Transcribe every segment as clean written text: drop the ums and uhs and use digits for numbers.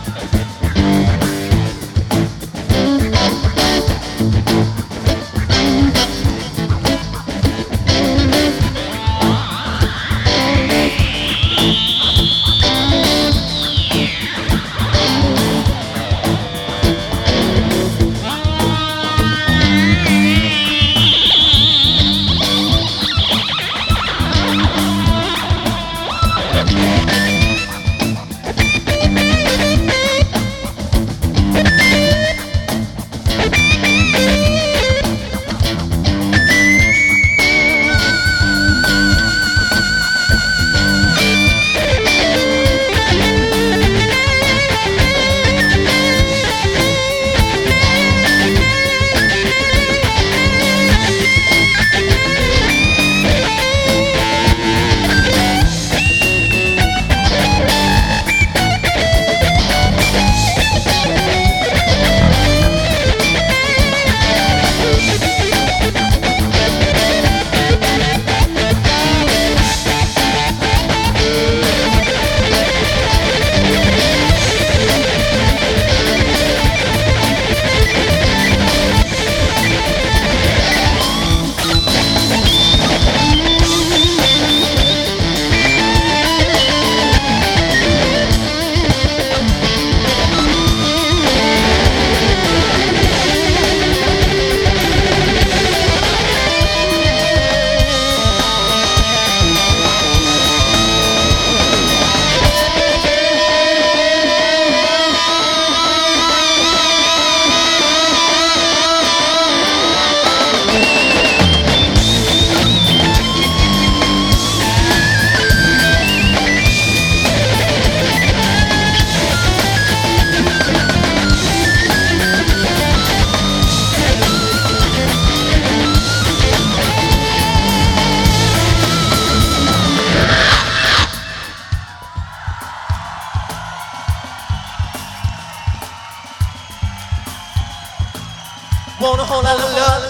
Want a whole lot of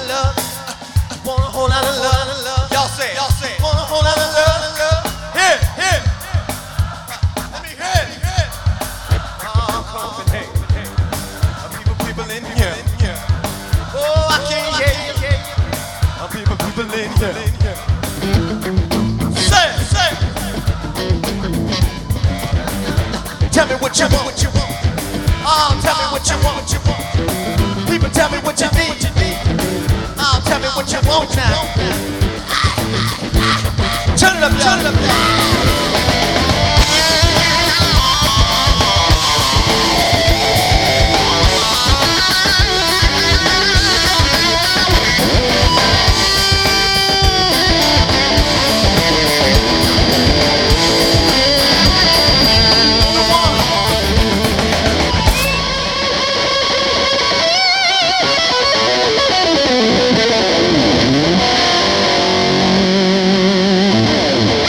love. Want a whole lot of love. Y'all say. Want a whole lot of love. Here. Let me hear it. People in here. Oh, I can't hear you. People in here. Say. Tell me what you want. Oh, tell me what you want. People tell me what you need. Oh, tell me what you want now. Turn it up.